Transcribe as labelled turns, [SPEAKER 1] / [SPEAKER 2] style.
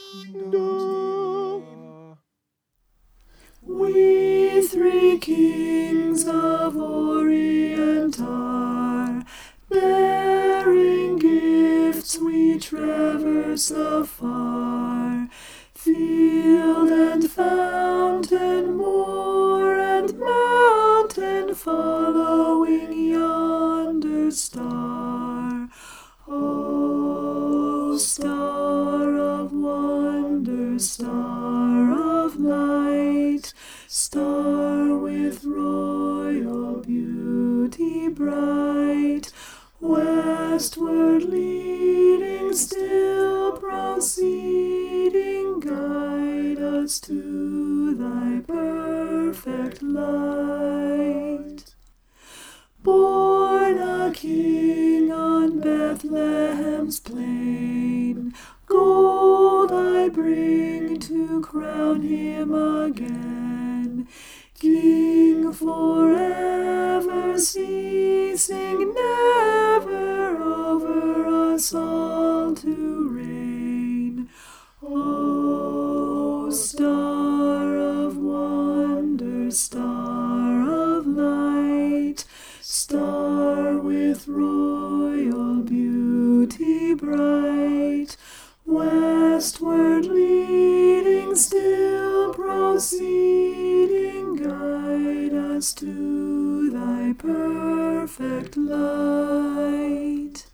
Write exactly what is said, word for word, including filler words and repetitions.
[SPEAKER 1] kingdom.
[SPEAKER 2] We three kings of Orient are, bearing gifts we traverse afar, field and fountain, moor and mountain, following yonder star. O star of wonder, star of light, star with royal beauty bright, westward leading, still proceeding, guide us to thy perfect light. Born a king on Bethlehem's plain, gold I bring to crown him again, King forever, ceasing never over us all to reign. O star of wonder, star of light, star with royal beauty bright, westward leading, still proceeding, guide us to thy perfect light.